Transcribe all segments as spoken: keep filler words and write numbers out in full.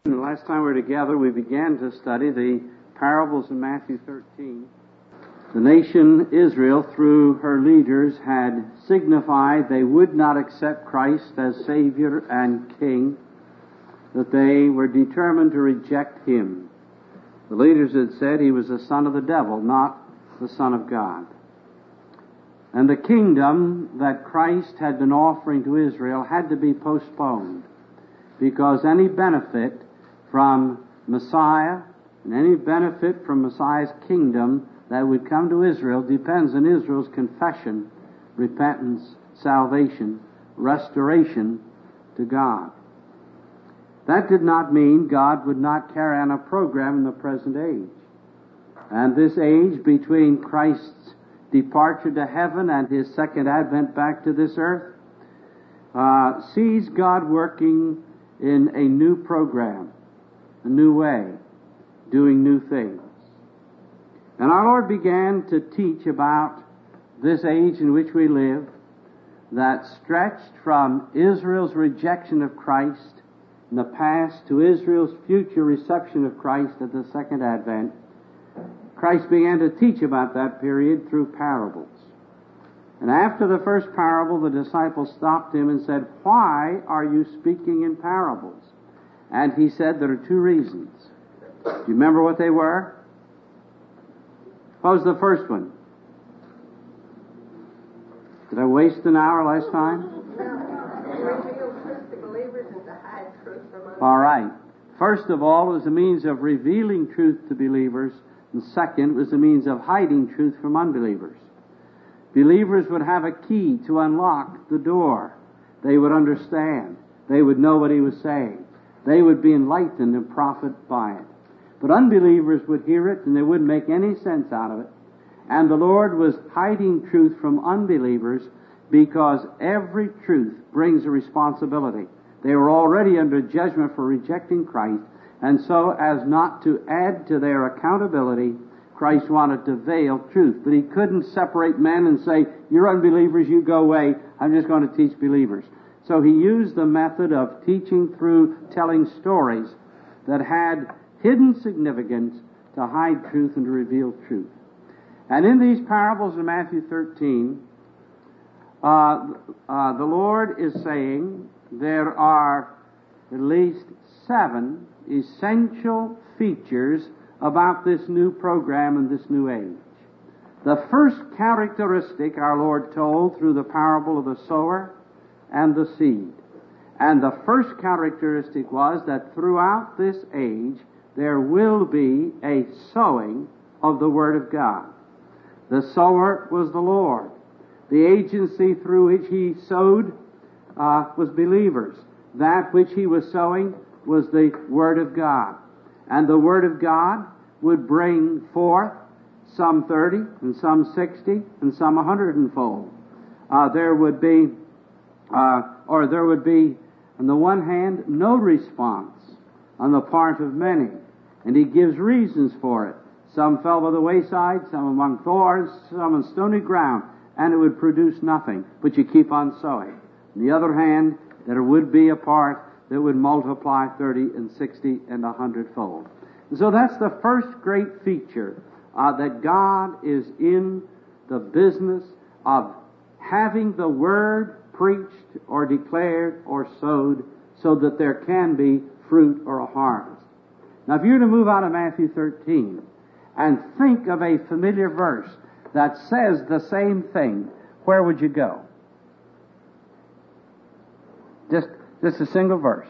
The last time we were together, we began to study the parables in Matthew thirteen. The nation Israel, through her leaders, had signified they would not accept Christ as Savior and King, that they were determined to reject Him. The leaders had said He was the son of the devil, not the Son of God. And the kingdom that Christ had been offering to Israel had to be postponed, because any benefit from Messiah and any benefit from Messiah's kingdom that would come to Israel depends on Israel's confession, repentance, salvation, restoration to God. That did not mean God would not carry on a program in the present age. And this age between Christ's departure to heaven and His second advent back to this earth uh, sees God working in a new program, a new way, doing new things. And our Lord began to teach about this age in which we live that stretched from Israel's rejection of Christ in the past to Israel's future reception of Christ at the second advent. Christ began to teach about that period through parables. And after the first parable, the disciples stopped Him and said, "Why are you speaking in parables?" And He said there are two reasons. Do you remember what they were? What was the first one? Did I waste an hour last time? All right. First of all, it was a means of revealing truth to believers, and second, it was a means of hiding truth from unbelievers. Believers would have a key to unlock the door. They would understand. They would know what He was saying. They would be enlightened and profit by it. But unbelievers would hear it, and they wouldn't make any sense out of it. And the Lord was hiding truth from unbelievers because every truth brings a responsibility. They were already under judgment for rejecting Christ, and so as not to add to their accountability, Christ wanted to veil truth. But He couldn't separate men and say, "You're unbelievers, you go away, I'm just going to teach believers." So He used the method of teaching through telling stories that had hidden significance to hide truth and to reveal truth. And in these parables in Matthew thirteen, uh, uh, the Lord is saying there are at least seven essential features about this new program and this new age. The first characteristic our Lord told through the parable of the sower and the seed. And the first characteristic was that throughout this age there will be a sowing of the Word of God. The sower was the Lord. The agency through which He sowed uh, was believers. That which He was sowing was the Word of God. And the Word of God would bring forth some thirty, and some sixty, and some a hundredfold. Uh, there would be, uh, or there would be, on the one hand, no response on the part of many. And He gives reasons for it. Some fell by the wayside, some among thorns, some on stony ground, and it would produce nothing, but you keep on sowing. On the other hand, there would be a part that would multiply thirty and sixty and a hundredfold. And so that's the first great feature, uh, that God is in the business of having the Word preached or declared or sowed so that there can be fruit or a harvest. Now, if you were to move out of Matthew thirteen and think of a familiar verse that says the same thing, where would you go? Just, just a single verse.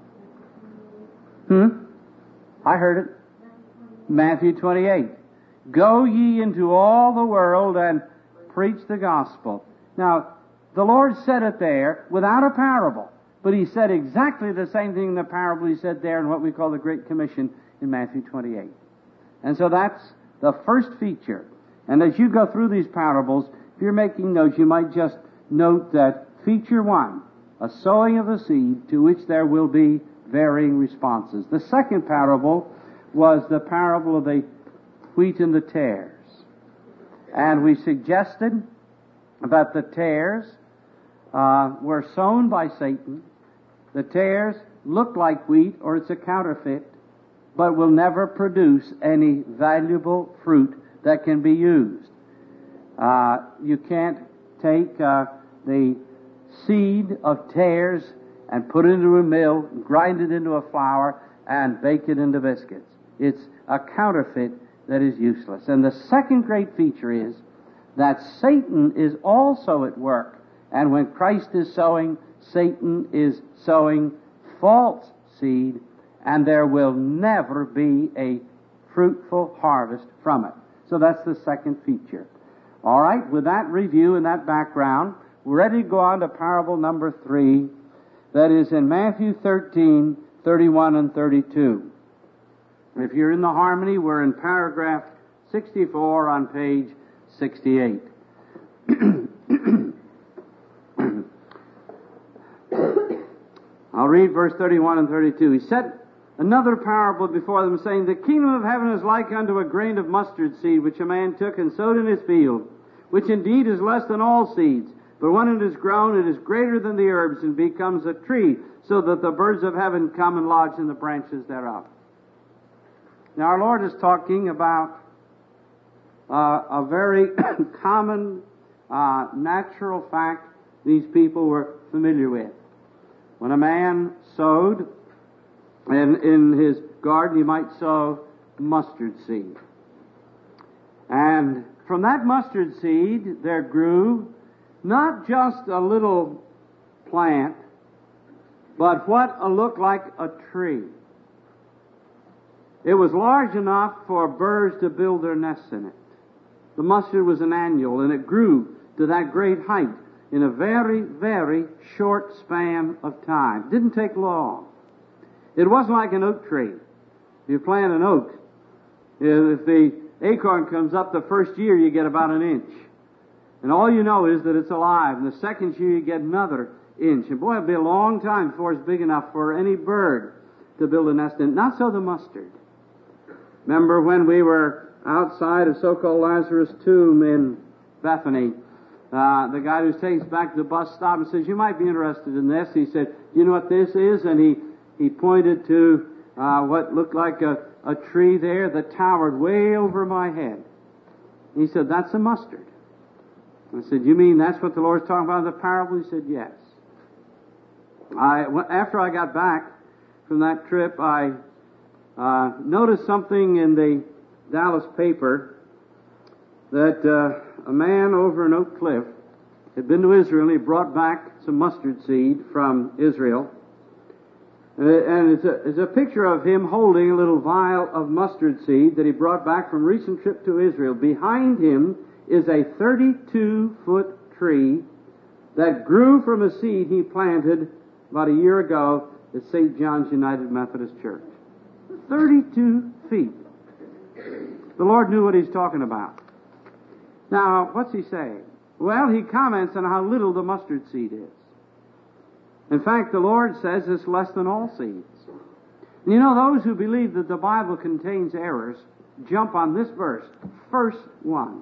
Hmm? I heard it. Matthew twenty-eight. Go ye into all the world and preach the gospel. Now, the Lord said it there without a parable. But He said exactly the same thing in the parable He said there in what we call the Great Commission in Matthew twenty-eight. And so that's the first feature. And as you go through these parables, if you're making notes, you might just note that feature one, a sowing of the seed to which there will be varying responses. The second parable was the parable of the wheat and the tares. And we suggested that the tares uh, were sown by Satan. The tares look like wheat or it's a counterfeit, but will never produce any valuable fruit that can be used. Uh, you can't take uh, the seed of tares and put it into a mill, grind it into a flour, and bake it into biscuits. It's a counterfeit that is useless. And the second great feature is that Satan is also at work. And when Christ is sowing, Satan is sowing false seed, and there will never be a fruitful harvest from it. So that's the second feature. All right, with that review and that background, we're ready to go on to parable number three, that is in Matthew thirteen, thirty-one and thirty-two. If you're in the Harmony, we're in paragraph sixty-four on page sixty-eight. I'll read verse thirty-one and thirty-two. He set another parable before them, saying, The kingdom of heaven is like unto a grain of mustard seed, which a man took and sowed in his field, which indeed is less than all seeds. But when it is grown, it is greater than the herbs, and becomes a tree, so that the birds of heaven come and lodge in the branches thereof. Now, our Lord is talking about uh, a very common, uh, natural fact these people were familiar with. When a man sowed, and in his garden he might sow mustard seed. And from that mustard seed there grew not just a little plant, but what looked like a tree. It was large enough for birds to build their nests in it. The mustard was an annual, and it grew to that great height in a very, very short span of time. It didn't take long. It wasn't like an oak tree. If you plant an oak, if the acorn comes up the first year, you get about an inch. And all you know is that it's alive. And the second year, you get another inch. And boy, it'll be a long time before it's big enough for any bird to build a nest in. Not so the mustard. Remember when we were outside of so-called Lazarus' tomb in Bethany, uh, the guy who takes us back to the bus stop and says, you might be interested in this. He said, you know what this is? And he, he pointed to uh, what looked like a, a tree there that towered way over my head. He said, that's a mustard. I said, you mean that's what the Lord's talking about in the parable? He said, yes. I, after I got back from that trip, I uh, noticed something in the Dallas paper that uh, a man over in Oak Cliff had been to Israel, and he brought back some mustard seed from Israel. And it's a, it's a picture of him holding a little vial of mustard seed that he brought back from a recent trip to Israel. Behind him is a thirty-two foot tree that grew from a seed he planted about a year ago at Saint John's United Methodist Church. thirty-two feet. The Lord knew what He's talking about. Now, what's He saying? Well, He comments on how little the mustard seed is. In fact, the Lord says it's less than all seeds. And you know, those who believe that the Bible contains errors jump on this verse, first one.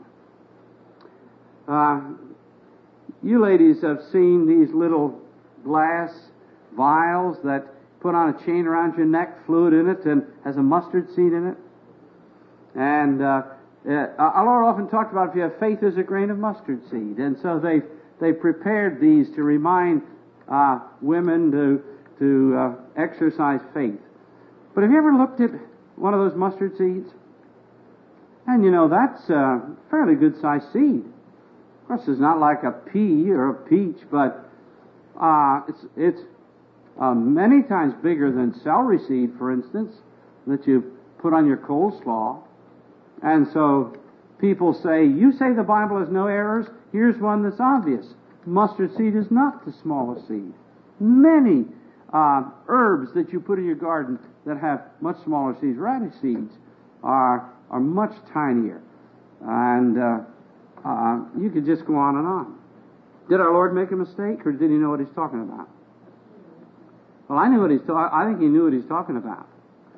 Uh, you ladies have seen these little glass vials that put on a chain around your neck, fluid in it, and has a mustard seed in it. And uh, uh, our Lord often talked about if you have faith as a grain of mustard seed. And so they they prepared these to remind uh, women to to uh, exercise faith. But have you ever looked at one of those mustard seeds? And you know, that's a fairly good-sized seed. Of course, it's not like a pea or a peach, but uh, it's it's uh, many times bigger than celery seed, for instance, that you put on your coleslaw. And so people say, you say the Bible has no errors? Here's one that's obvious. Mustard seed is not the smallest seed. Many uh, herbs that you put in your garden that have much smaller seeds, radish seeds, are are much tinier. And uh, uh, you could just go on and on. Did our Lord make a mistake, or did He know what He's talking about? Well, I knew what He's talking. I think He knew what He's talking about.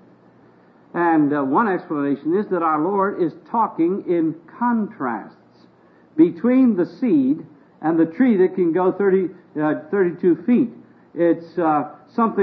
And uh, one explanation is that our Lord is talking in contrasts between the seed and the tree that can go thirty, uh, thirty-two feet. It's uh, something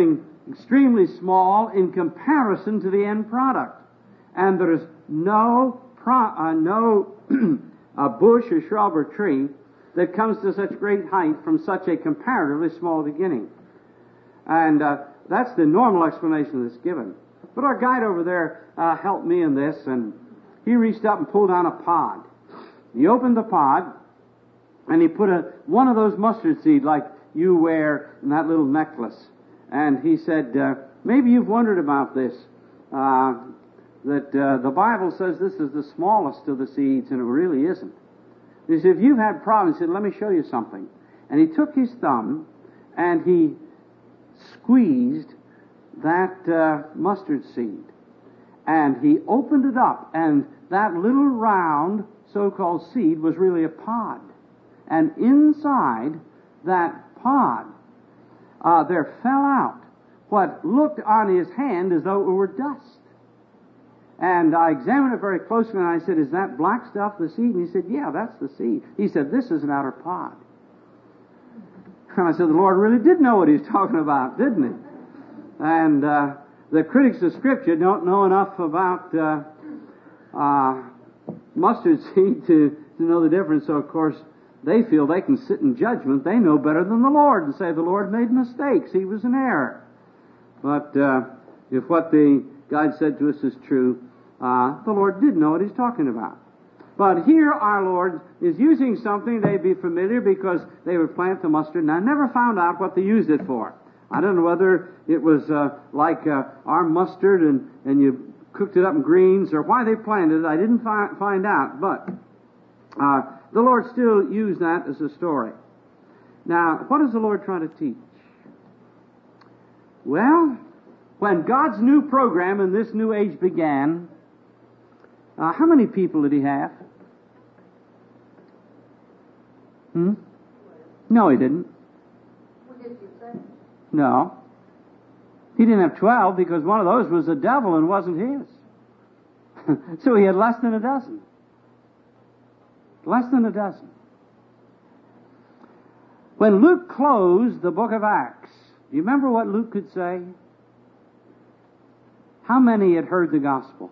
extremely small in comparison to the end product. And there is no pro, uh, no a bush or shrub or tree that comes to such great height from such a comparatively small beginning. And uh, that's the normal explanation that's given. But our guide over there uh, helped me in this, and he reached up and pulled down a pod. He opened the pod, and he put a one of those mustard seed like you wear in that little necklace. And he said, uh, maybe you've wondered about this, uh, that uh, the Bible says this is the smallest of the seeds, and it really isn't. He said, if you've had problems, he said, let me show you something. And he took his thumb, and he squeezed that uh, mustard seed. And he opened it up, and that little round so-called seed was really a pod. And inside that pod, uh, there fell out what looked on his hand as though it were dust. And I examined it very closely, and I said, is that black stuff the seed? And he said, yeah, that's the seed. He said, this is an outer pod. And I said, the Lord really did know what He's talking about, didn't He? And uh, the critics of Scripture don't know enough about uh, uh, mustard seed to, to know the difference. So, of course, they feel they can sit in judgment. They know better than the Lord and say the Lord made mistakes. He was in error. But uh, if what the guide said to us is true, uh, the Lord did know what He's talking about. But here our Lord is using something they'd be familiar because they would plant the mustard, and I never found out what they used it for. I don't know whether it was uh, like uh, our mustard and, and you cooked it up in greens, or why they planted it. I didn't fi- find out, but uh, the Lord still used that as a story. Now, what is the Lord trying to teach? Well, when God's new program in this new age began, uh, how many people did He have? Hmm? No, He didn't. What did you say? No. He didn't have twelve because one of those was the devil and wasn't His. So He had less than a dozen. Less than a dozen. When Luke closed the book of Acts, do you remember what Luke could say? How many had heard the gospel?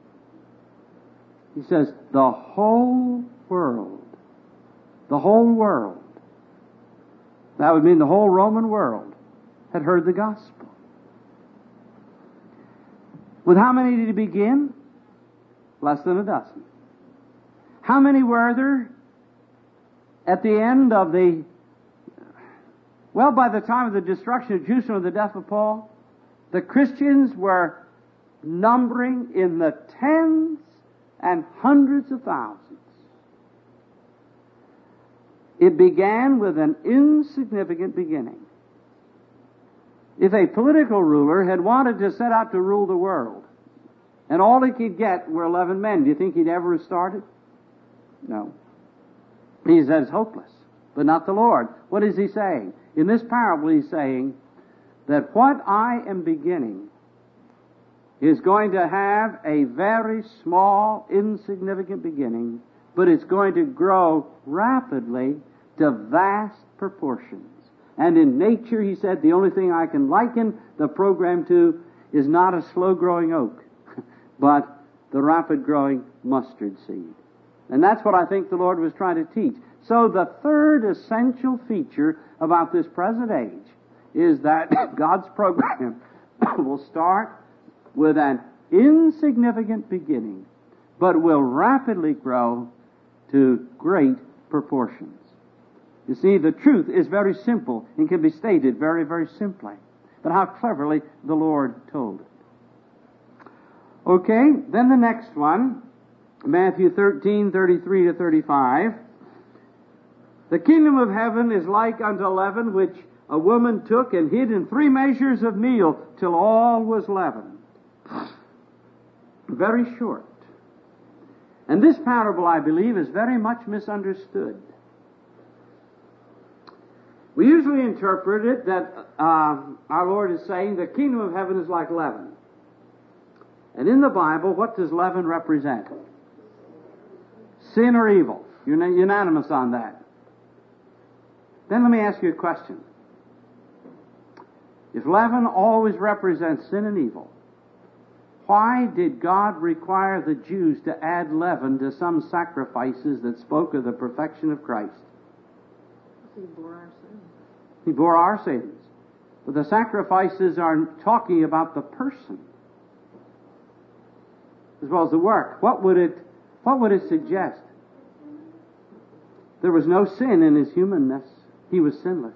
He says, the whole world. The whole world. That would mean the whole Roman world had heard the gospel. With how many did he begin? Less than a dozen. How many were there at the end of the, well, by the time of the destruction of Jerusalem and the death of Paul? The Christians were numbering in the tens and hundreds of thousands. It began with an insignificant beginning. If a political ruler had wanted to set out to rule the world, and all he could get were eleven men, do you think he'd ever have started? No. He says it's hopeless, but not the Lord. What is He saying? In this parable, He's saying that what I am beginning is going to have a very small, insignificant beginning, but it's going to grow rapidly to vast proportions. And in nature, He said, the only thing I can liken the program to is not a slow-growing oak, but the rapid-growing mustard seed. And that's what I think the Lord was trying to teach. So the third essential feature about this present age is that God's program will start with an insignificant beginning, but will rapidly grow to great proportions. You see, the truth is very simple and can be stated very, very simply. But how cleverly the Lord told it. Okay, then the next one, Matthew thirteen, thirty-three to thirty-five. The kingdom of heaven is like unto leaven, which a woman took and hid in three measures of meal till all was leavened. Very short. And this parable, I believe, is very much misunderstood. We usually interpret it that uh, our Lord is saying the kingdom of heaven is like leaven. And in the Bible, what does leaven represent? Sin or evil. You're unanimous on that. Then let me ask you a question. If leaven always represents sin and evil, why did God require the Jews to add leaven to some sacrifices that spoke of the perfection of Christ? He bore our sins. He bore our sins. But the sacrifices are talking about the person as well as the work. What would it, what would it suggest? There was no sin in his humanness. He was sinless.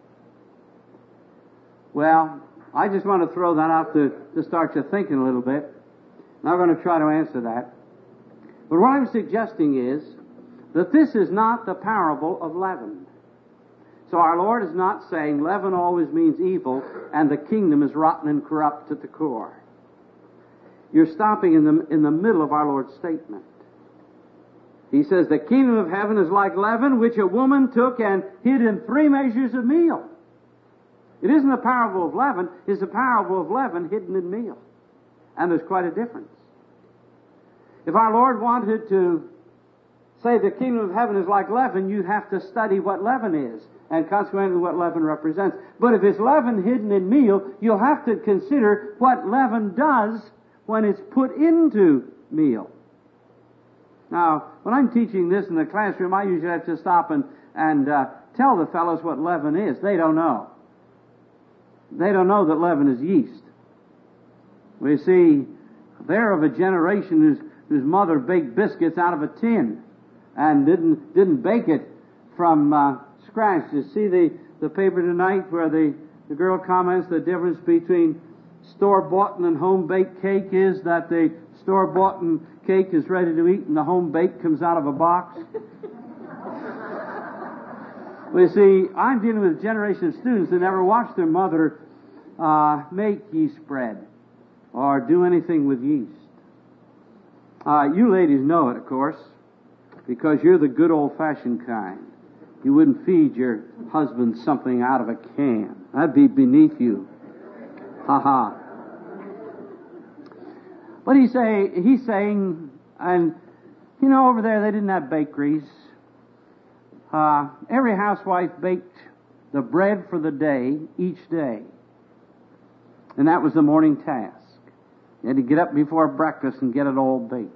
Well, I just want to throw that out to, to start you thinking a little bit. Now I'm going to try to answer that. But what I'm suggesting is that this is not the parable of leaven. So our Lord is not saying leaven always means evil and the kingdom is rotten and corrupt at the core. You're stopping in the, in the middle of our Lord's statement. He says, the kingdom of heaven is like leaven, which a woman took and hid in three measures of meal. It isn't the parable of leaven, it's the parable of leaven hidden in meal. And there's quite a difference. If our Lord wanted to say the kingdom of heaven is like leaven, you'd have to study what leaven is, and consequently what leaven represents. But if it's leaven hidden in meal, you'll have to consider what leaven does when it's put into meal. Now, when I'm teaching this in the classroom, I usually have to stop and, and uh, tell the fellows what leaven is. They don't know. They don't know that leaven is yeast. We see, they're of a generation whose, whose mother baked biscuits out of a tin and didn't didn't bake it from uh, scratch. You see the, the paper tonight where the, the girl comments the difference between store-bought and home-baked cake is that the store-bought cake is ready to eat and the home-baked comes out of a box. Well, you see, I'm dealing with a generation of students that never watched their mother uh, make yeast bread or do anything with yeast. Uh, you ladies know it, of course, because you're the good old-fashioned kind. You wouldn't feed your husband something out of a can. That'd be beneath you. Ha ha. But he's, say, he's saying, and you know, over there they didn't have bakeries. Uh, every housewife baked the bread for the day each day. And that was the morning task. You had to get up before breakfast and get it all baked.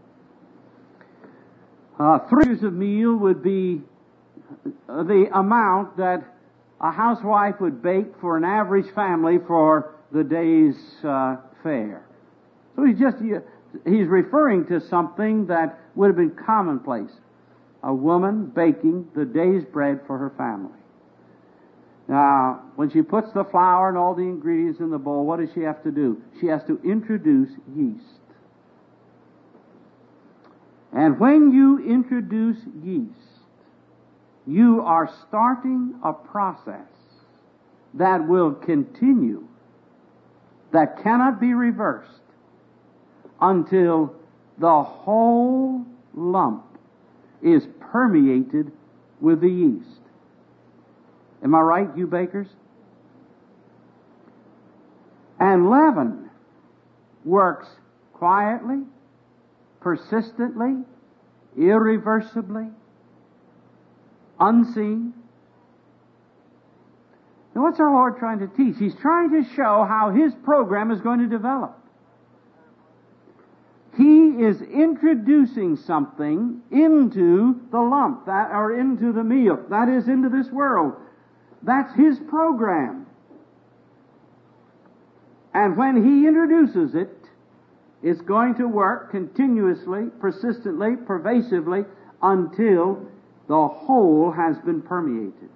Uh, three years of meal would be the amount that a housewife would bake for an average family for the day's uh, fare. So he's just, he's referring to something that would have been commonplace. A woman baking the day's bread for her family. Now, when she puts the flour and all the ingredients in the bowl, what does she have to do? She has to introduce yeast. And when you introduce yeast, you are starting a process that will continue, that cannot be reversed, until the whole lump is permeated with the yeast. Am I right, you bakers? And leaven works quietly, persistently, irreversibly, unseen. Now, what's our Lord trying to teach? He's trying to show how His program is going to develop. He is introducing something into the lump, that, or into the meal, that is, into this world. That's His program. And when He introduces it, it's going to work continuously, persistently, pervasively, until the whole has been permeated.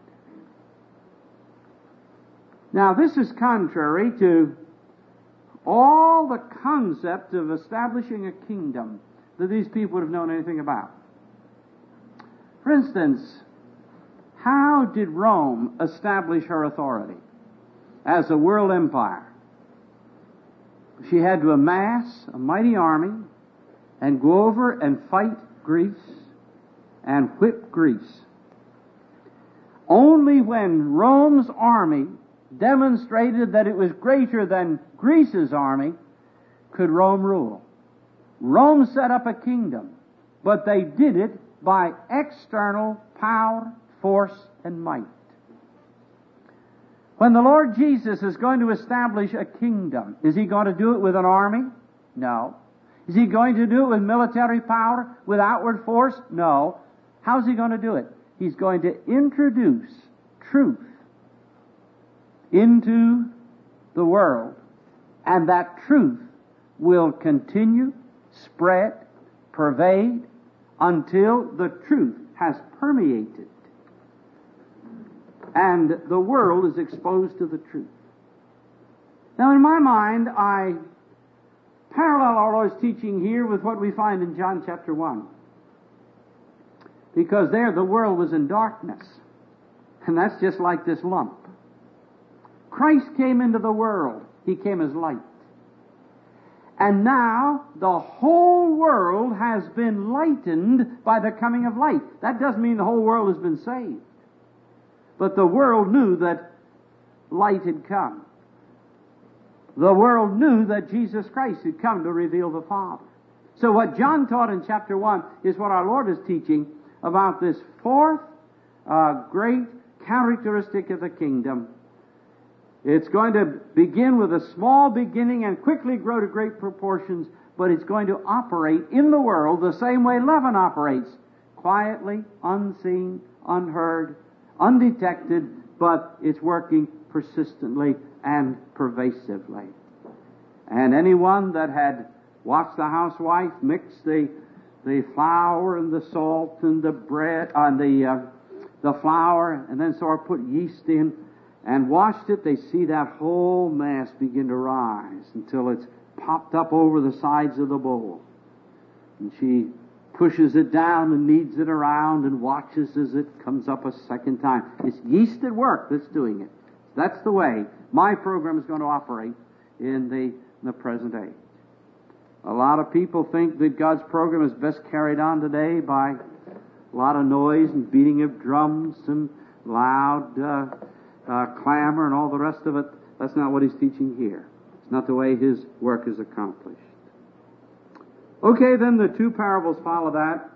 Now, this is contrary to all the concept of establishing a kingdom that these people would have known anything about. For instance, how did Rome establish her authority as a world empire? She had to amass a mighty army and go over and fight Greece and whip Greece. Only when Rome's army demonstrated that it was greater than Greece's army could Rome rule. Rome set up a kingdom, but they did it by external power, force, and might. When the Lord Jesus is going to establish a kingdom, is He going to do it with an army? No. Is He going to do it with military power, with outward force? No. How's He going to do it? He's going to introduce truth into the world, and that truth will continue, spread, pervade, until the truth has permeated and the world is exposed to the truth. Now, in my mind, I parallel our Lord's teaching here with what we find in John chapter one. Because there the world was in darkness. And that's just like this lump. Christ came into the world. He came as light. And now the whole world has been lightened by the coming of light. That doesn't mean the whole world has been saved. But the world knew that light had come. The world knew that Jesus Christ had come to reveal the Father. So what John taught in chapter one is what our Lord is teaching about this fourth uh, great characteristic of the kingdom. It's going to begin with a small beginning and quickly grow to great proportions, but it's going to operate in the world the same way leaven operates, quietly, unseen, unheard, undetected, but it's working persistently and pervasively. And anyone that had watched the housewife mix the the flour and the salt and the bread and the uh, the flour, and then sort of put yeast in and washed it, they see that whole mass begin to rise until it's popped up over the sides of the bowl. And she pushes it down and kneads it around and watches as it comes up a second time. It's yeast at work that's doing it. That's the way my program is going to operate in the, in the present age. A lot of people think that God's program is best carried on today by a lot of noise and beating of drums and loud uh, uh, clamor and all the rest of it. That's not what He's teaching here. It's not the way His work is accomplished. Okay, then the two parables follow that,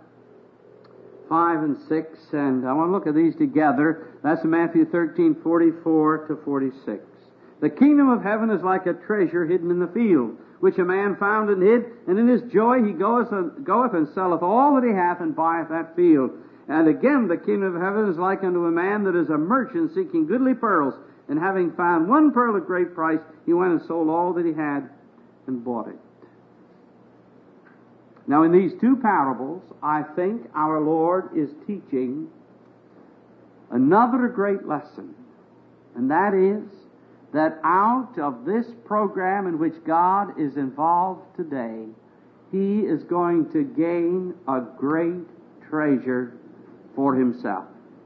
five and six, and I want to look at these together. That's in Matthew thirteen, forty-four to forty-six. The kingdom of heaven is like a treasure hidden in the field, which a man found and hid, and in his joy he goeth and, goeth and selleth all that he hath and buyeth that field. And again the kingdom of heaven is like unto a man that is a merchant seeking goodly pearls, and having found one pearl of great price, he went and sold all that he had and bought it. Now, in these two parables, I think our Lord is teaching another great lesson, and that is that out of this program in which God is involved today, He is going to gain a great treasure for Himself.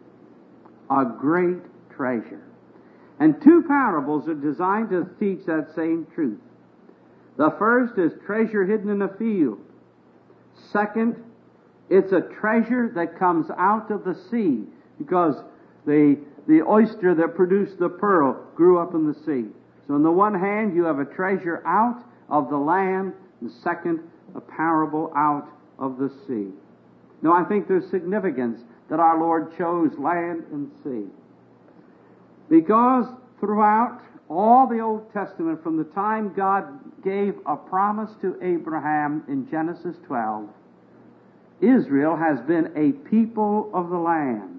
A great treasure. And two parables are designed to teach that same truth. The first is treasure hidden in a field. Second, it's a treasure that comes out of the sea, because the, the oyster that produced the pearl grew up in the sea. So on the one hand, you have a treasure out of the land, and second, a parable out of the sea. Now, I think there's significance that our Lord chose land and sea, because throughout all the Old Testament, from the time God gave a promise to Abraham in Genesis twelve, Israel has been a people of the land.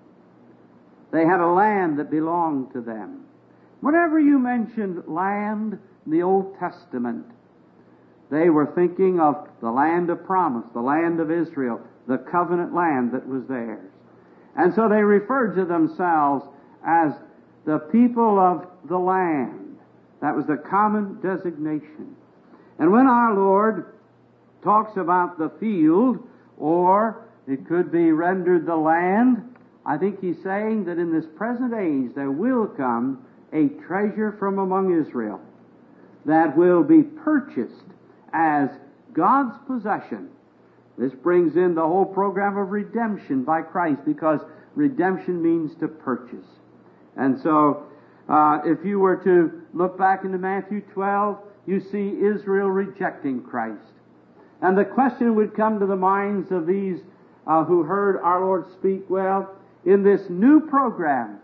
They had a land that belonged to them. Whenever you mentioned land in the Old Testament, they were thinking of the land of promise, the land of Israel, the covenant land that was theirs. And so they referred to themselves as the people of the land. That was the common designation. And when our Lord talks about the field, or it could be rendered the land, I think He's saying that in this present age there will come a treasure from among Israel that will be purchased as God's possession. This brings in the whole program of redemption by Christ, because redemption means to purchase. And so, uh, if you were to look back into Matthew twelve, you see Israel rejecting Christ. And the question would come to the minds of these uh, who heard our Lord speak, well, in this new program,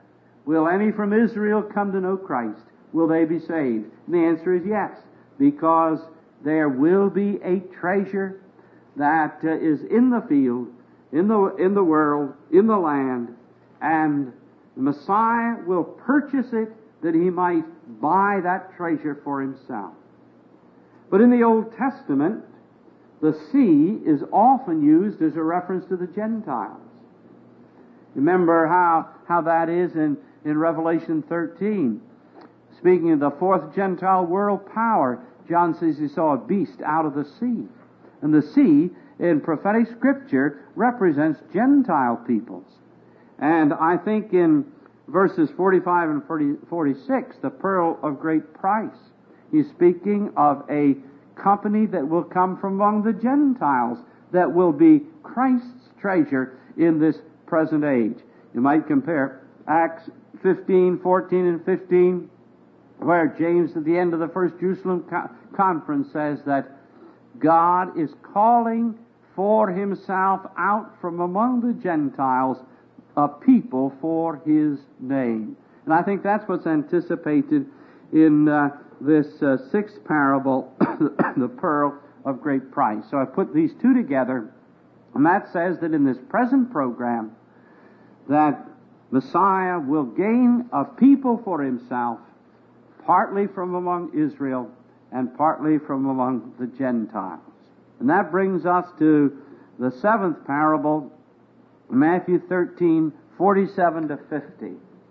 will any from Israel come to know Christ? Will they be saved? And the answer is yes, because there will be a treasure that uh, is in the field, in the, in the world, in the land, and the Messiah will purchase it that he might buy that treasure for himself. But in the Old Testament, the sea is often used as a reference to the Gentiles. Remember how, how that is in, in Revelation thirteen. Speaking of the fourth Gentile world power, John says he saw a beast out of the sea. And the sea, in prophetic Scripture, represents Gentile peoples. And I think in verses forty-five and forty-six, the pearl of great price, he's speaking of a company that will come from among the Gentiles that will be Christ's treasure in this present age. You might compare Acts fifteen, fourteen, and fifteen, where James at the end of the first Jerusalem co- conference says that God is calling for himself out from among the Gentiles a people for his name. And I think that's what's anticipated in uh, this uh, sixth parable, the pearl of great price. So I put these two together, and that says that in this present program, that Messiah will gain a people for himself, partly from among Israel and partly from among the Gentiles. And that brings us to the seventh parable, Matthew thirteen, forty-seven to fifty.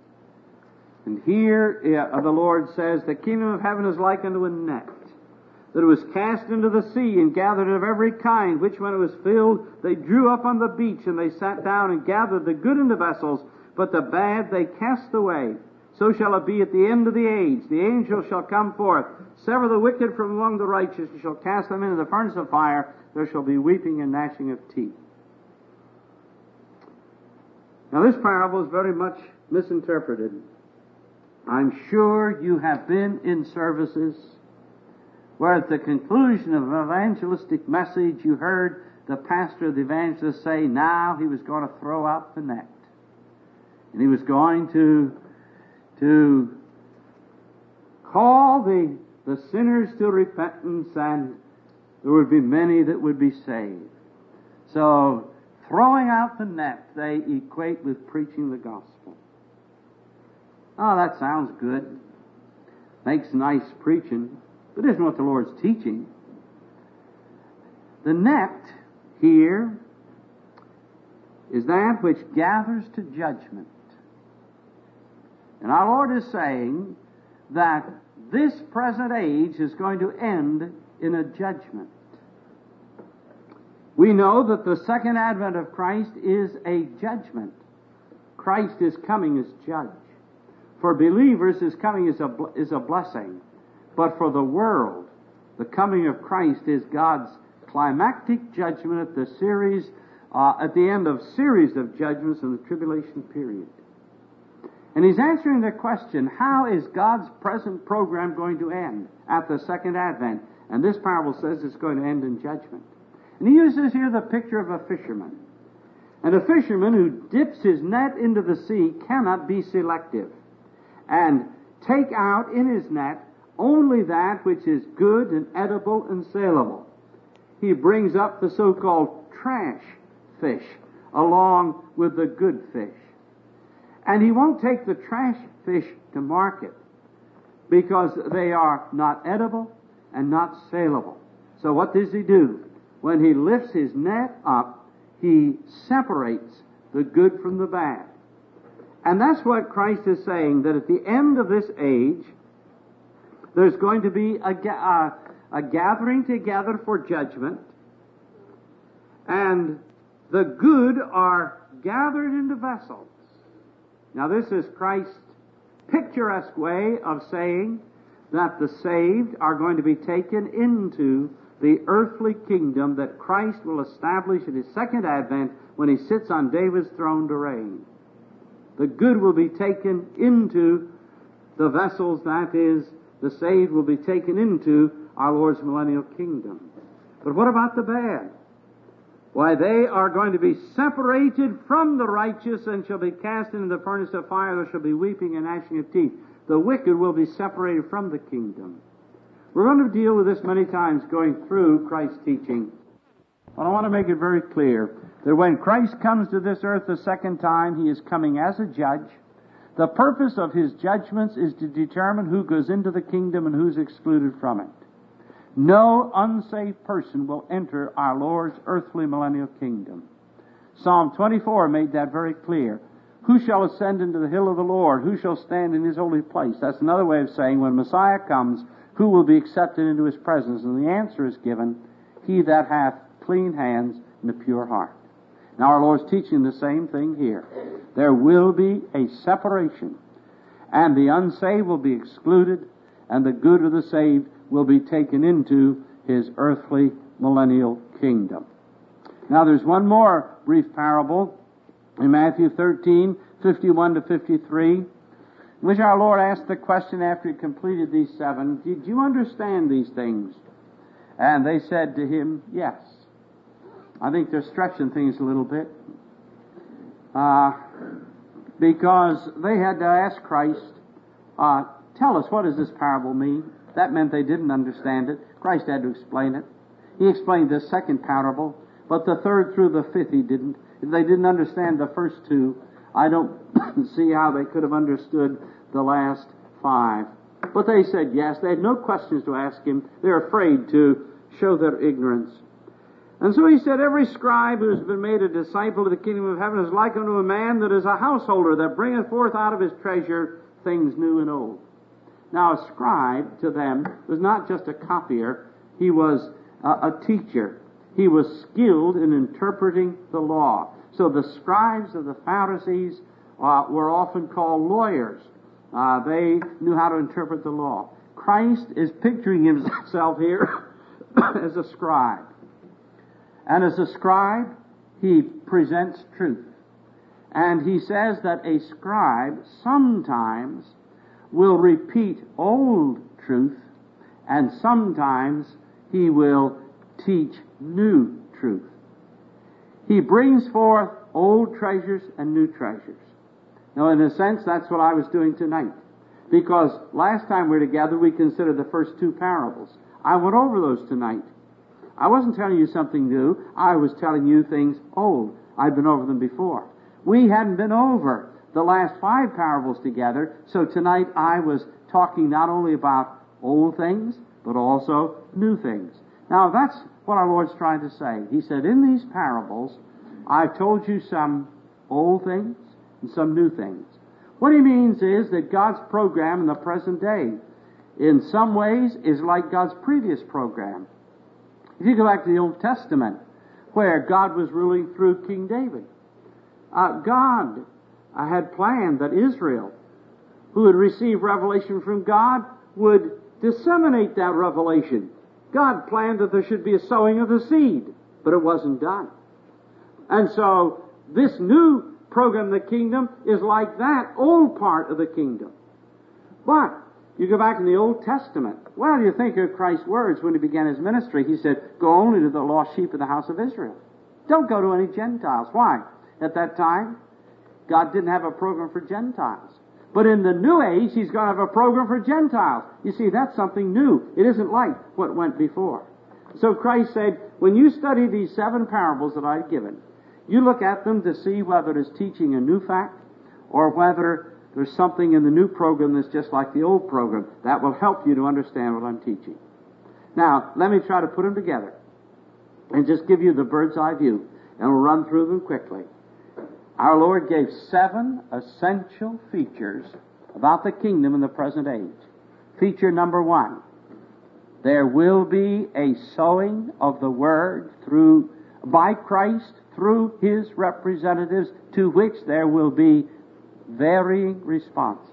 And here uh, the Lord says, the kingdom of heaven is like unto a net, that was cast into the sea and gathered of every kind, which when it was filled, they drew up on the beach, and they sat down and gathered the good into vessels, but the bad they cast away. So shall it be at the end of the age. The angel shall come forth, sever the wicked from among the righteous, and shall cast them into the furnace of fire. There shall be weeping and gnashing of teeth. Now this parable is very much misinterpreted. I'm sure you have been in services where at the conclusion of an evangelistic message you heard the pastor of the evangelist say now he was going to throw out the net. And he was going to, to call the, the sinners to repentance, and there would be many that would be saved. So throwing out the net they equate with preaching the gospel. Oh, that sounds good. Makes nice preaching, but isn't what the Lord's teaching. The net here is that which gathers to judgment. And our Lord is saying that this present age is going to end in a judgment. We know that the second advent of Christ is a judgment. Christ is coming as judge. For believers, his coming is a, is a blessing. But for the world, the coming of Christ is God's climactic judgment at the series, uh, at the end of series of judgments in the tribulation period. And he's answering the question, how is God's present program going to end at the second advent? And this parable says it's going to end in judgment. And he uses here the picture of a fisherman. And a fisherman who dips his net into the sea cannot be selective and take out in his net only that which is good and edible and saleable. He brings up the so-called trash fish along with the good fish. And he won't take the trash fish to market because they are not edible and not saleable. So what does he do? When he lifts his net up, he separates the good from the bad. And that's what Christ is saying, that at the end of this age, there's going to be a, a, a gathering together for judgment, and the good are gathered into vessels. Now this is Christ's picturesque way of saying that the saved are going to be taken into the earthly kingdom that Christ will establish at his second advent when he sits on David's throne to reign. The good will be taken into the vessels, that is, the saved will be taken into our Lord's millennial kingdom. But what about the bad? Why, they are going to be separated from the righteous and shall be cast into the furnace of fire. There shall be weeping and gnashing of teeth. The wicked will be separated from the kingdom. We're going to deal with this many times going through Christ's teaching. But I want to make it very clear that when Christ comes to this earth the second time, He is coming as a judge. The purpose of His judgments is to determine who goes into the kingdom and who's excluded from it. No unsaved person will enter our Lord's earthly millennial kingdom. Psalm twenty-four made that very clear. Who shall ascend into the hill of the Lord? Who shall stand in His holy place? That's another way of saying when Messiah comes, who will be accepted into His presence? And the answer is given, he that hath clean hands and a pure heart. Now our Lord's teaching the same thing here. There will be a separation, and the unsaved will be excluded, and the good of the saved will be taken into His earthly millennial kingdom. Now there's one more brief parable in Matthew thirteen, fifty-one to fifty-three, in which our Lord asked the question after He completed these seven, did you understand these things? And they said to Him, yes. I think they're stretching things a little bit, uh, because they had to ask Christ, uh, tell us, what does this parable mean? That meant they didn't understand it. Christ had to explain it. He explained the second parable, but the third through the fifth He didn't. If they didn't understand the first two, I don't see how they could have understood the last five. But they said yes. They had no questions to ask Him. They're afraid to show their ignorance. And so He said, every scribe who has been made a disciple of the kingdom of heaven is like unto a man that is a householder, that bringeth forth out of his treasure things new and old. Now, a scribe to them was not just a copier. He was a, a teacher. He was skilled in interpreting the law. So the scribes of the Pharisees uh, were often called lawyers. Uh, they knew how to interpret the law. Christ is picturing Himself here as a scribe. And as a scribe, He presents truth. And He says that a scribe sometimes will repeat old truth, and sometimes he will teach new truth. He brings forth old treasures and new treasures. Now, in a sense, that's what I was doing tonight. Because last time we were together, we considered the first two parables. I went over those tonight. I wasn't telling you something new. I was telling you things old. I'd been over them before. We hadn't been over the last five parables together, so tonight I was talking not only about old things, but also new things. Now, that's what our Lord's trying to say. He said, in these parables, I've told you some old things and some new things. What He means is that God's program in the present day, in some ways, is like God's previous program. If you go back to the Old Testament, where God was ruling through King David, uh, God uh, had planned that Israel, who had received revelation from God, would disseminate that revelation. God planned that there should be a sowing of the seed, but it wasn't done. And so this new program of the kingdom is like that old part of the kingdom. But you go back in the Old Testament. Well, you think of Christ's words when He began His ministry. He said, go only to the lost sheep of the house of Israel. Don't go to any Gentiles. Why? At that time, God didn't have a program for Gentiles. But in the new age, He's going to have a program for Gentiles. You see, that's something new. It isn't like what went before. So Christ said, when you study these seven parables that I've given, you look at them to see whether it's teaching a new fact or whether there's something in the new program that's just like the old program that will help you to understand what I'm teaching. Now, let me try to put them together and just give you the bird's eye view, and we'll run through them quickly. Our Lord gave seven essential features about the kingdom in the present age. Feature number one, there will be a sowing of the word through by Christ through His representatives, to which there will be varying responses.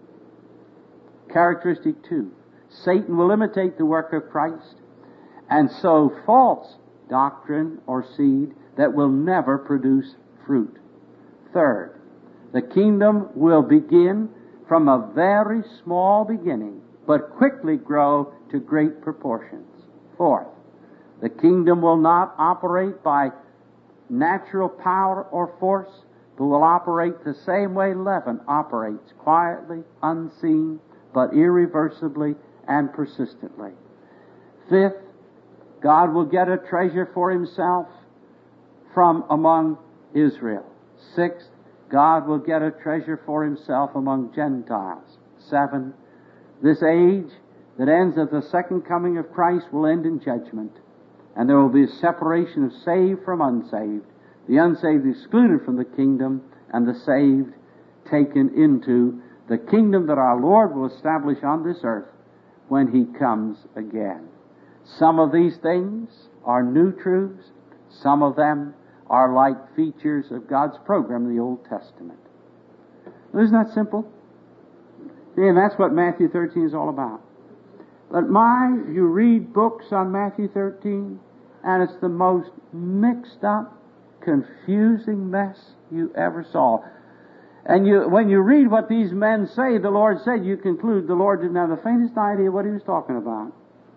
Characteristic two, Satan will imitate the work of Christ and sow false doctrine or seed that will never produce fruit. Third, the kingdom will begin from a very small beginning, but quickly grow to great proportions. Fourth, the kingdom will not operate by natural power or force, but will operate the same way leaven operates, quietly, unseen, but irreversibly and persistently. Fifth, God will get a treasure for himself from among Israel. Sixth, God will get a treasure for himself among Gentiles. Seven, this age that ends at the second coming of Christ will end in judgment, and there will be a separation of saved from unsaved, the unsaved excluded from the kingdom, and the saved taken into the kingdom that our Lord will establish on this earth when he comes again. Some of these things are new truths. Some of them are like features of God's program in the Old Testament. Isn't that simple? And that's what Matthew thirteen is all about. But my, you read books on Matthew thirteen, and it's the most mixed up, confusing mess you ever saw. And you, when you read what these men say the Lord said, you conclude the Lord didn't have the faintest idea what he was talking about.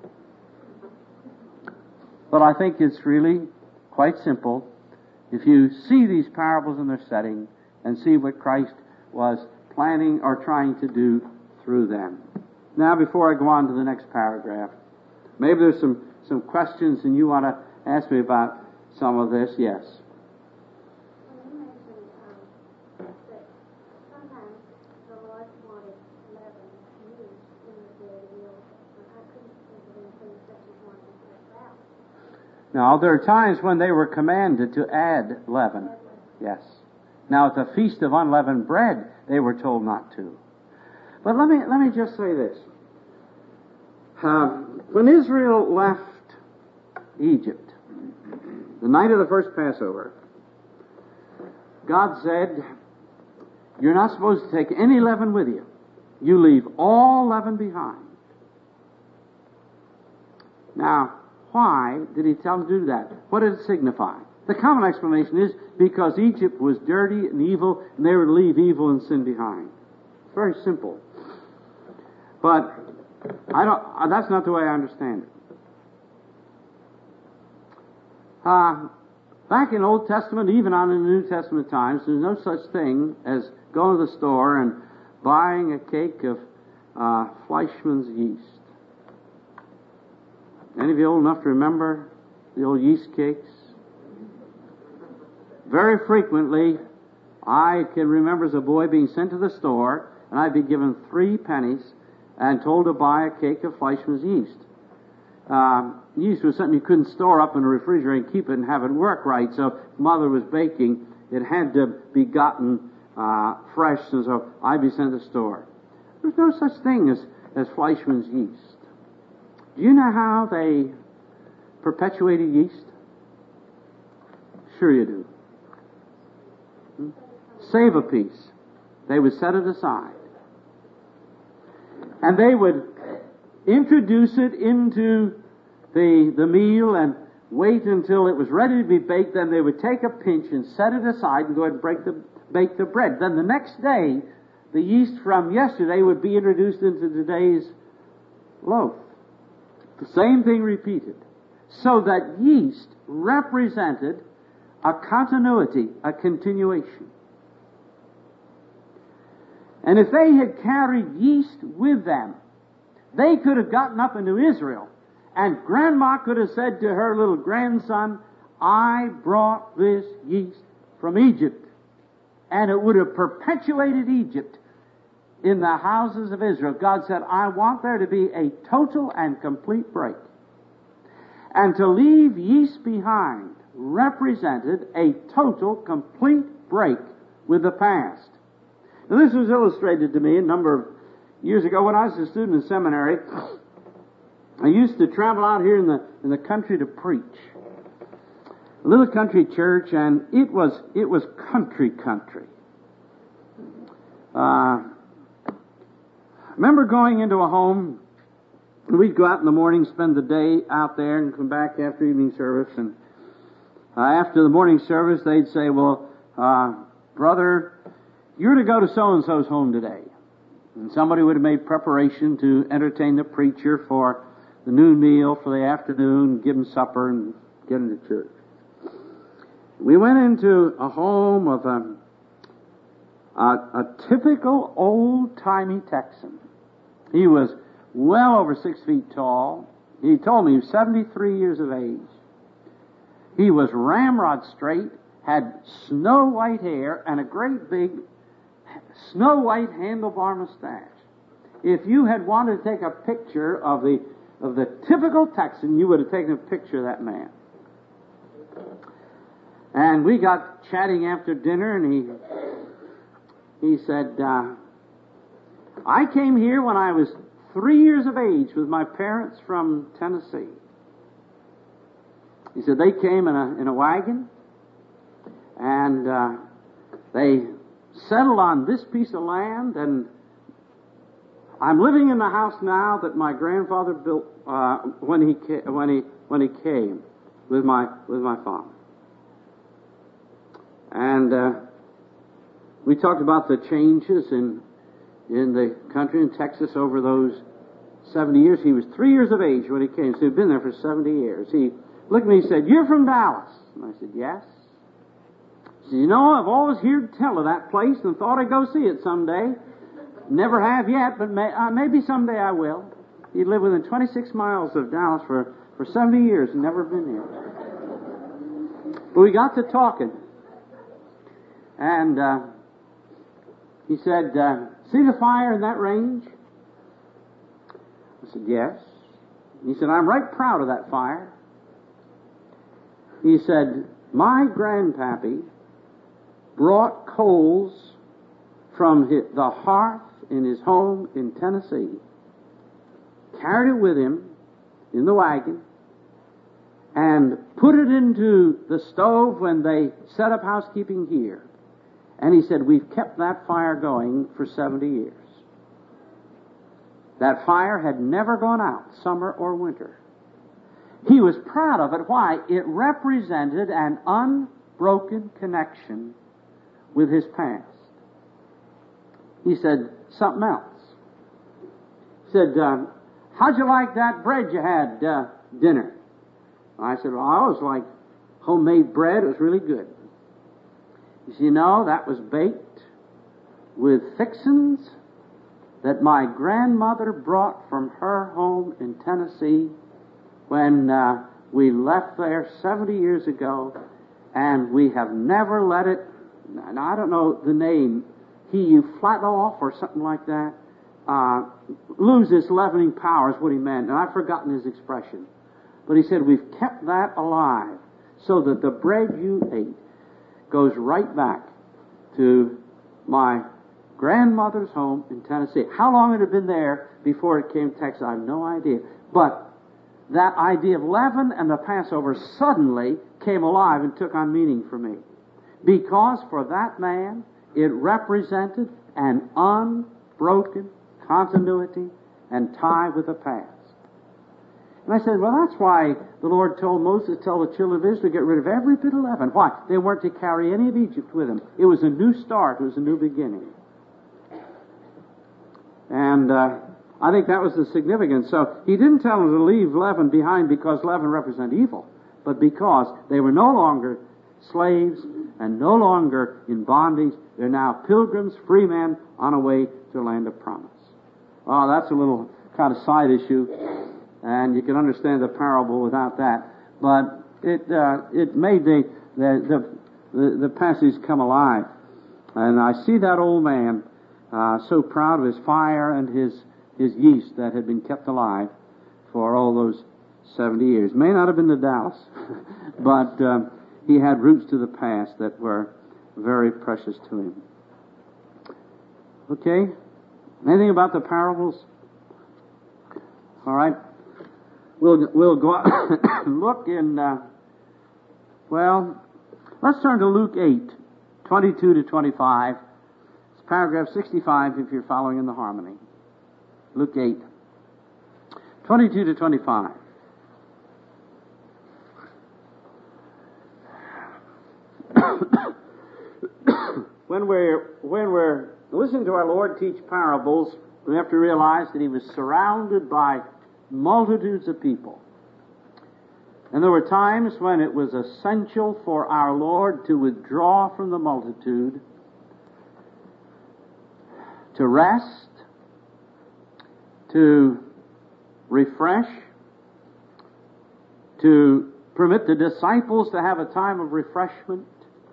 But I think it's really quite simple if you see these parables in their setting and see what Christ was planning or trying to do through them. Now, before I go on to the next paragraph, maybe there's some, some questions and you want to ask me about some of this. Yes. Well, you mentioned um, that sometimes the Lord wanted leaven used in the day meal, but I couldn't think of anything such as one like that. Now, there are times when they were commanded to add leaven. Yes. Now, at the Feast of Unleavened Bread, they were told not to. But let me let me just say this. Uh, when Israel left Egypt, the night of the first Passover, God said, you're not supposed to take any leaven with you. You leave all leaven behind. Now, why did he tell them to do that? What did it signify? The common explanation is because Egypt was dirty and evil, and they would leave evil and sin behind. It's very simple. But I don't. That's not the way I understand it. Uh, back in Old Testament, even on in the New Testament times, there's no such thing as going to the store and buying a cake of uh, Fleischmann's yeast. Any of you old enough to remember the old yeast cakes? Very frequently, I can remember as a boy being sent to the store, and I'd be given three pennies and told to buy a cake of Fleischmann's yeast. Uh, yeast was something you couldn't store up in a refrigerator and keep it and have it work right, so if Mother was baking, it had to be gotten uh, fresh, and so I'd be sent to the store. There's no such thing as, as Fleischmann's yeast. Do you know how they perpetuated yeast? Sure you do. Hmm? Save a piece. They would set it aside. And they would introduce it into the, the meal and wait until it was ready to be baked. Then they would take a pinch and set it aside and go ahead and break the, bake the bread. Then the next day, the yeast from yesterday would be introduced into today's loaf. The same thing repeated. So that yeast represented a continuity, a continuation. And if they had carried yeast with them, they could have gotten up into Israel, and Grandma could have said to her little grandson, I brought this yeast from Egypt. And it would have perpetuated Egypt in the houses of Israel. God said, I want there to be a total and complete break. And to leave yeast behind represented a total, complete break with the past. Now, this was illustrated to me a number of years ago when I was a student in seminary. I used to travel out here in the in the country to preach. A little country church, and it was it was country country. Uh, I remember going into a home, and we'd go out in the morning, spend the day out there, and come back after evening service. And uh, after the morning service, they'd say, "Well, uh, brother, you're to go to so-and-so's home today." And somebody would have made preparation to entertain the preacher for the noon meal for the afternoon, give him supper, and get him to church. we went into a home of a, a, a typical old-timey Texan. He was well over six feet tall. He told me he was seventy-three years of age. He was ramrod straight, had snow white hair, and a great big snow white handlebar mustache. If you had wanted to take a picture of the of the typical Texan, you would have taken a picture of that man. And we got chatting after dinner, and he he said, uh, I came here when I was three years of age with my parents from Tennessee. He said they came in a in a wagon, and uh, they settled on this piece of land, and I'm living in the house now that my grandfather built uh, when he ca- when he when he came with my with my father. And uh, we talked about the changes in in the country in Texas over those seventy years. He was three years of age when he came, so he'd been there for seventy years. He looked at me and said, "You're from Dallas?" And I said, "Yes." He said, "You know, I've always heard tell of that place and thought I'd go see it someday. Never have yet, but may, uh, maybe someday I will." He'd lived within twenty-six miles of Dallas for, for seventy years and never been here. But we got to talking. And uh, he said, uh, "See the fire in that range?" I said, "Yes." He said, "I'm right proud of that fire." He said, "My grandpappy brought coals from his, the hearth in his home in Tennessee, carried it with him in the wagon, and put it into the stove when they set up housekeeping here. And he said, we've kept that fire going for seventy years. That fire had never gone out, summer or winter. He was proud of it. Why? It represented an unbroken connection with his past. He said, something else. He said, uh, how'd you like that bread you had uh, dinner? I said, well, I always liked homemade bread. It was really good. He said, you know, that was baked with fixins that my grandmother brought from her home in Tennessee when uh, we left there seventy years ago, and we have never let it, and I don't know the name, he you flat off or something like that, uh, lose its leavening power is what he meant, and I've forgotten his expression. But he said, we've kept that alive so that the bread you ate goes right back to my grandmother's home in Tennessee. How long it had been there before it came to Texas, I have no idea. But that idea of leaven and the Passover suddenly came alive and took on meaning for me. Because for that man, it represented an unbroken continuity and tie with the past. And I said, well, that's why the Lord told Moses to tell the children of Israel to get rid of every bit of leaven. Why? They weren't to carry any of Egypt with them. It was a new start. It was a new beginning. And uh, I think that was the significance. So he didn't tell them to leave leaven behind because leaven represented evil, but because they were no longer slaves and no longer in bondage. They're now pilgrims, free men, on a way to a land of promise. Oh, that's a little kind of side issue. And you can understand the parable without that, but it uh, it made the the, the the passage come alive, and I see that old man uh, so proud of his fire and his his yeast that had been kept alive for all those seventy years. May not have been to Dallas, but um, he had roots to the past that were very precious to him. Okay, anything about the parables? All right. We'll, we'll go out look in, uh, well, let's turn to Luke eight, twenty-two to twenty-five. It's paragraph sixty-five if you're following in the harmony. Luke eight, twenty-two to twenty-five. when we're, when we're listening to our Lord teach parables, we have to realize that He was surrounded by multitudes of people. And there were times when it was essential for our Lord to withdraw from the multitude, to rest, to refresh, to permit the disciples to have a time of refreshment.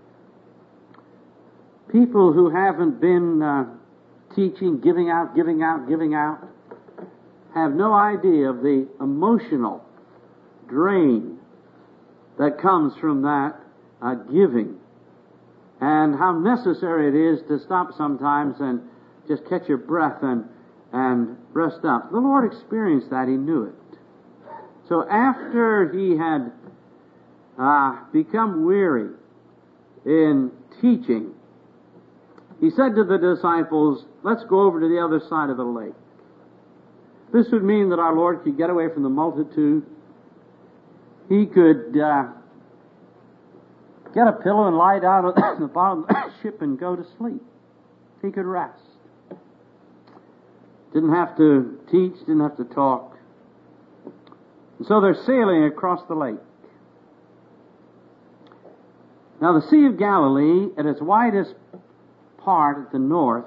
People who haven't been uh, teaching, giving out, giving out, giving out, have no idea of the emotional drain that comes from that uh, giving, and how necessary it is to stop sometimes and just catch your breath and and rest up. The Lord experienced that. He knew it. So after He had uh, become weary in teaching, He said to the disciples, let's go over to the other side of the lake. This would mean that our Lord could get away from the multitude. He could uh, get a pillow and lie down at the bottom of the ship and go to sleep. He could rest. Didn't have to teach, didn't have to talk. And so they're sailing across the lake. Now the Sea of Galilee, at its widest part at the north,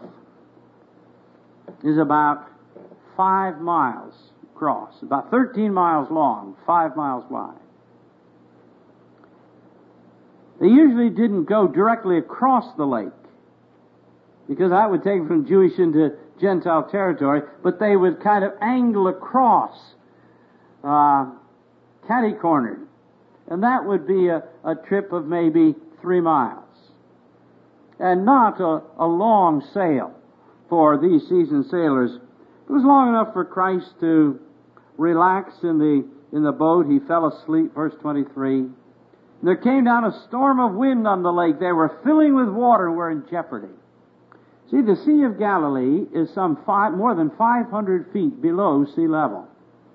is about five miles across, about thirteen miles long, five miles wide. They usually didn't go directly across the lake, because that would take from Jewish into Gentile territory, but they would kind of angle across, uh, catty-cornered, and that would be a, a trip of maybe three miles, and not a, a long sail for these seasoned sailors. It was long enough for Christ to relax in the in the boat. He fell asleep, verse twenty-three. And there came down a storm of wind on the lake. They were filling with water and were in jeopardy. See, the Sea of Galilee is some five, more than five hundred feet below sea level.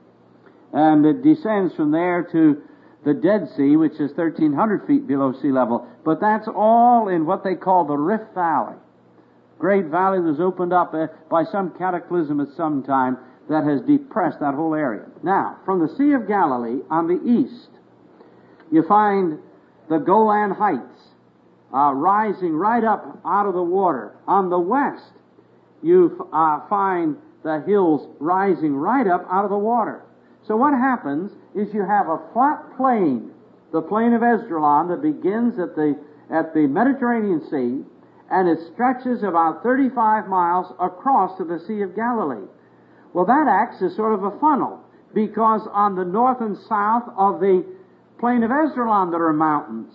And it descends from there to the Dead Sea, which is thirteen hundred feet below sea level. But that's all in what they call the Rift Valley. Great valley that was opened up by some cataclysm at some time that has depressed that whole area. Now, from the Sea of Galilee on the east, you find the Golan Heights uh, rising right up out of the water. On the west, you uh, find the hills rising right up out of the water. So what happens is you have a flat plain, the plain of Esdraelon, that begins at the at the Mediterranean Sea, and it stretches about thirty-five miles across to the Sea of Galilee. Well, that acts as sort of a funnel, because on the north and south of the plain of Esdraelon there are mountains.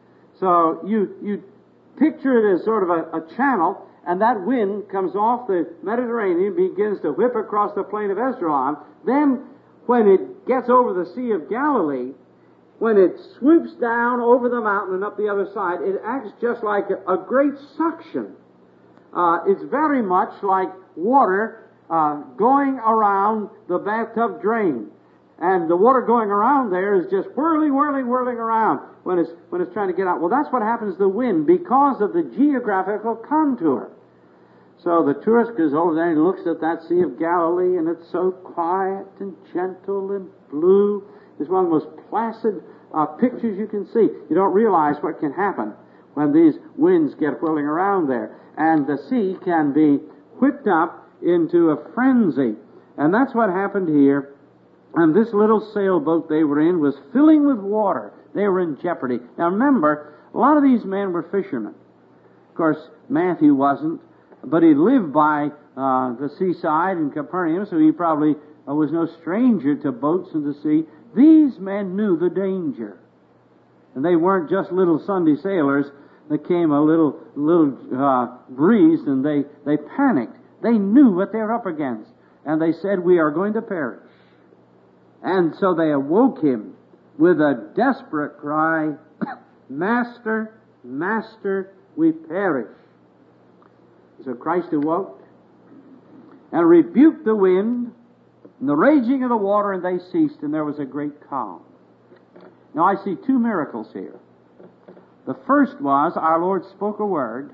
So you you picture it as sort of a, a channel, and that wind comes off the Mediterranean, begins to whip across the plain of Esdraelon. Then, when it gets over the Sea of Galilee, when it swoops down over the mountain and up the other side, it acts just like a, a great suction. Uh, it's very much like water uh, going around the bathtub drain. And the water going around there is just whirling, whirling, whirling around when it's when it's trying to get out. Well, that's what happens to the wind because of the geographical contour. So the tourist goes over there and looks at that Sea of Galilee, and it's so quiet and gentle and blue. It's one of the most placid uh, pictures you can see. You don't realize what can happen when these winds get whirling around there. And the sea can be whipped up into a frenzy. And that's what happened here. And this little sailboat they were in was filling with water. They were in jeopardy. Now remember, a lot of these men were fishermen. Of course, Matthew wasn't, but he lived by uh, the seaside in Capernaum, so he probably uh, was no stranger to boats and the sea. These men knew the danger. And they weren't just little Sunday sailors that came a little little uh, breeze and they, they panicked. They knew what they were up against. And they said, we are going to perish. And so they awoke him with a desperate cry, Master, Master, we perish. So Christ awoke and rebuked the wind and the raging of the water, and they ceased, and there was a great calm. Now I see two miracles here. The first was our Lord spoke a word,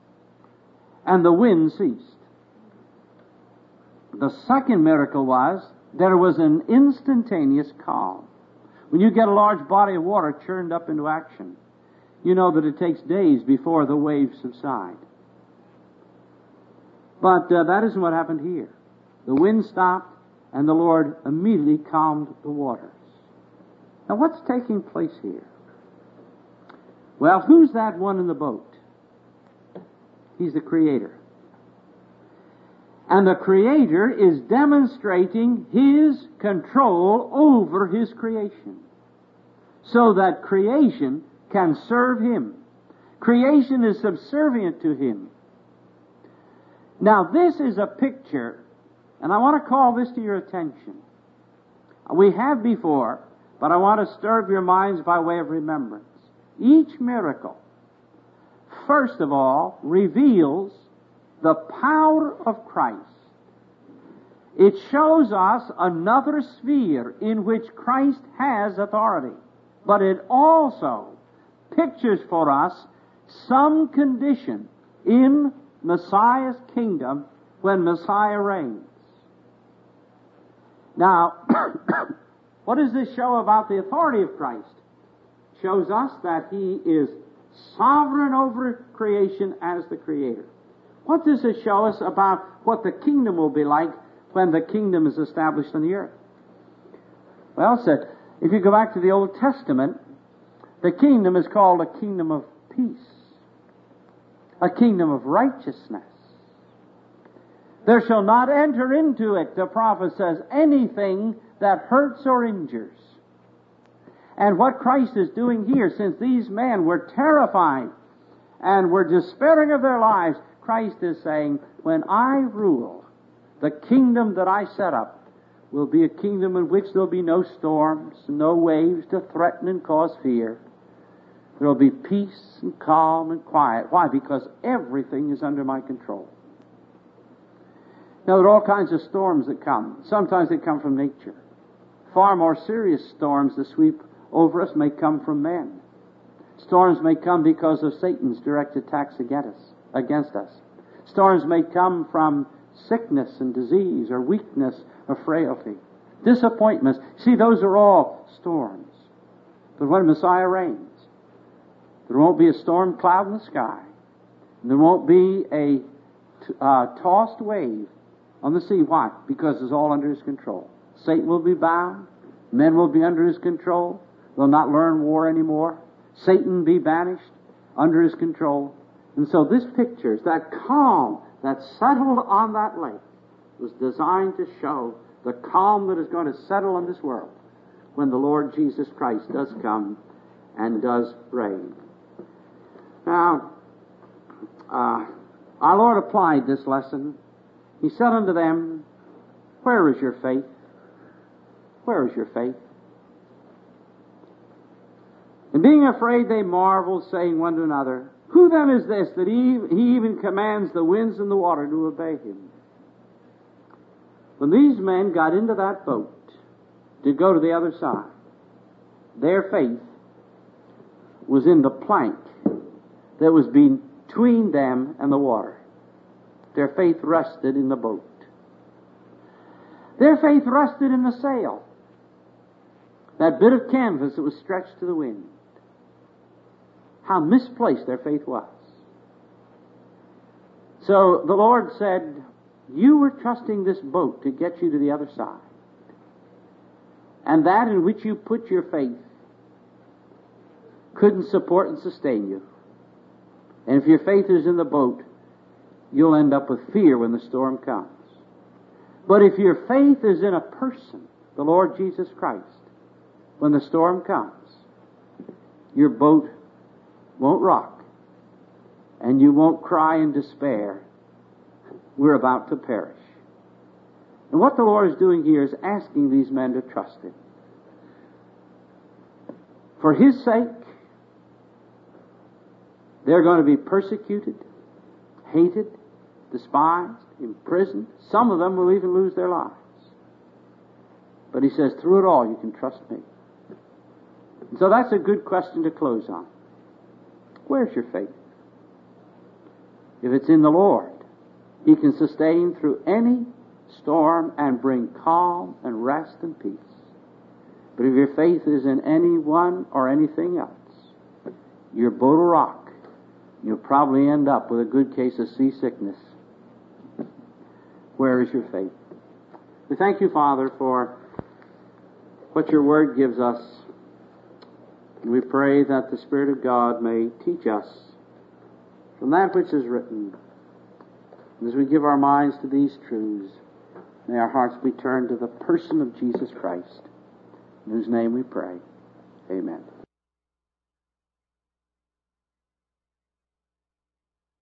and the wind ceased. The second miracle was there was an instantaneous calm. When you get a large body of water churned up into action, you know that it takes days before the waves subside. But uh, that isn't what happened here. The wind stopped, and the Lord immediately calmed the waters. Now, what's taking place here? Well, who's that one in the boat? He's the Creator. And the Creator is demonstrating His control over His creation, so that creation can serve Him. Creation is subservient to Him. Now, this is a picture, and I want to call this to your attention. We have before, but I want to stir up your minds by way of remembrance. Each miracle, first of all, reveals the power of Christ. It shows us another sphere in which Christ has authority. But it also pictures for us some condition in Messiah's kingdom when Messiah reigns. Now, what does this show about the authority of Christ? It shows us that He is sovereign over creation as the Creator. What does it show us about what the kingdom will be like when the kingdom is established on the earth? Well, said, if you go back to the Old Testament, the kingdom is called a kingdom of peace, a kingdom of righteousness. There shall not enter into it, the prophet says, anything that hurts or injures. And what Christ is doing here, since these men were terrified and were despairing of their lives, Christ is saying, when I rule, the kingdom that I set up will be a kingdom in which there will be no storms, no waves to threaten and cause fear. There will be peace and calm and quiet. Why? Because everything is under my control. Now, there are all kinds of storms that come. Sometimes they come from nature. Far more serious storms that sweep over us may come from men. Storms may come because of Satan's direct attacks against us. Against us. Storms may come from sickness and disease or weakness or frailty. Disappointments. See, those are all storms. But when Messiah reigns, there won't be a storm cloud in the sky. There won't be a uh, tossed wave on the sea. Why? Because it's all under His control. Satan will be bound. Men will be under His control. They'll not learn war anymore. Satan be banished under His control. And so this picture, that calm that settled on that lake, was designed to show the calm that is going to settle on this world when the Lord Jesus Christ does come and does reign. Now, uh, our Lord applied this lesson. He said unto them, where is your faith? Where is your faith? And being afraid, they marveled, saying one to another, who then is this that he, he even commands the winds and the water to obey Him? When these men got into that boat to go to the other side, their faith was in the plank that was between them and the water. Their faith rested in the boat. Their faith rested in the sail, that bit of canvas that was stretched to the wind. How misplaced their faith was. So the Lord said, you were trusting this boat to get you to the other side. And that in which you put your faith couldn't support and sustain you. And if your faith is in the boat, you'll end up with fear when the storm comes. But if your faith is in a person, the Lord Jesus Christ, when the storm comes, your boat won't rock, and you won't cry in despair, we're about to perish. And what the Lord is doing here is asking these men to trust Him. For His sake, they're going to be persecuted, hated, despised, imprisoned. Some of them will even lose their lives. But He says, through it all, you can trust me. And so that's a good question to close on. Where's your faith? If it's in the Lord, He can sustain through any storm and bring calm and rest and peace. But if your faith is in anyone or anything else, your boat will rock. You'll probably end up with a good case of seasickness. Where is your faith? We thank you, Father, for what your word gives us. And we pray that the Spirit of God may teach us from that which is written. And as we give our minds to these truths, may our hearts be turned to the person of Jesus Christ, in whose name we pray. Amen.